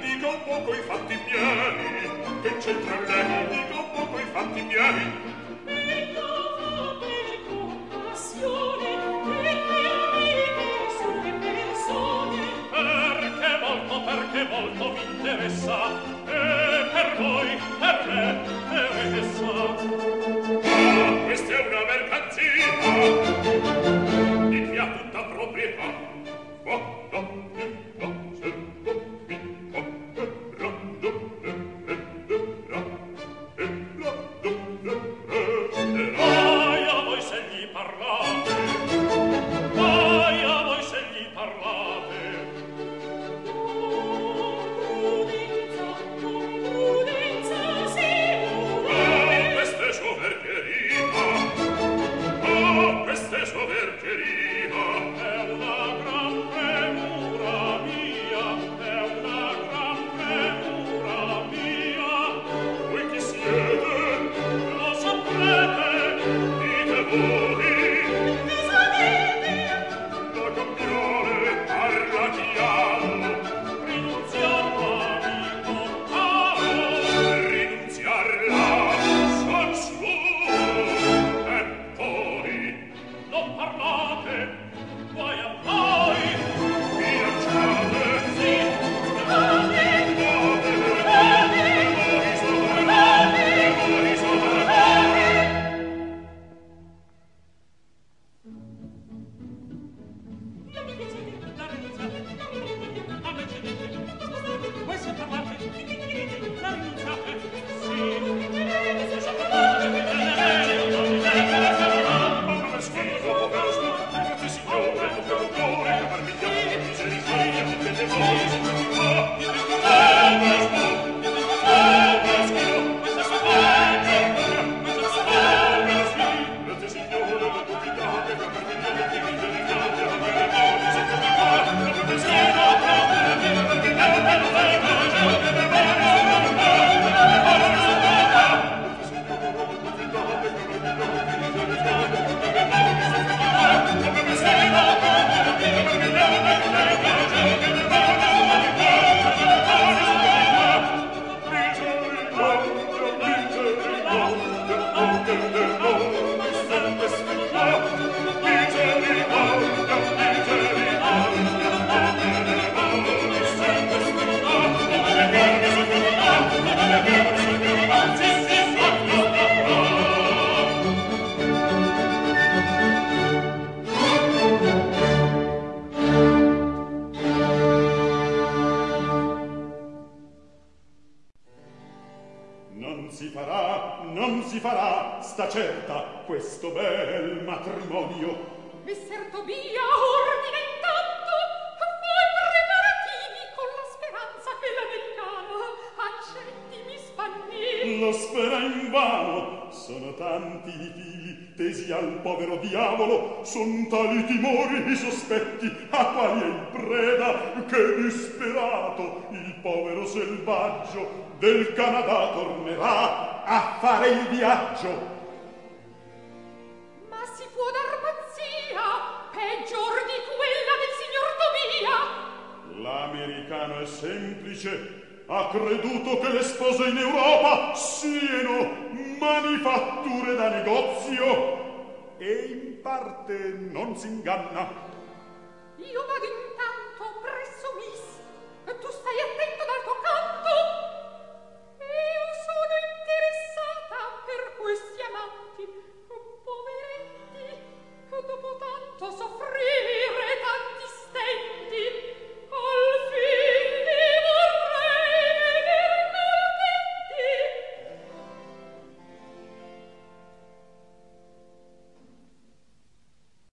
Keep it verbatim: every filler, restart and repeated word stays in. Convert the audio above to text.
dica un poco i fatti miei, che c'entra lei, dica un poco i fatti miei. Perché molto mi interessa, e per voi, per me, è essa. Ah, questa è una mercanzia di mia tutta proprietà. Vada, viva, servo, mi comperando, e venderà, e la donnerà. Vai a voi se gli parlate, vai a voi se gli parlate. Questa è soverchieria, è una gran premura mia, è una gran premura mia. Voi chi siete? Lo saprete, dite voi. Cosa dite? La cambiale parla chiaro, rinunziarla mi toccaro, rinunziarla son suo. E poi non parlate, guai a voi, minacciate, sì, guardate, guardate, guardate, voi sovrate, voi sovrate. Non mi piacete, la rinunziate, non mi credete, a me cedete, voi se parlate, la rinunziate, sì, se so parlate, non mi credete, non mi credete. Schifo, povero stupido, grazie signore, povero dottore, parmiglione, misericordia, potete voi, se non mi fa, dite che povero stupido, povero schifo, questa sua parte, questa sua povero schifo, grazie signore, la confitate, parmiglione, misericordia, potete voi, se non mi fa, dite schifo, povero schifo, parmiglione, misericordia, sta certa questo bel matrimonio. Messer Tobia ordina intanto a voi preparativi con la speranza che l'americano accetti mi spagni. Lo spera invano, sono tanti i fili tesi al povero diavolo, son tali i timori i sospetti a quali è in preda, che disperato il povero selvaggio del Canada tornerà a fare il viaggio. Si può dar pazzia peggior di quella del signor Tobia. L'americano è semplice, ha creduto che le spose in Europa siano manifatture da negozio, e in parte non si inganna. Io vado in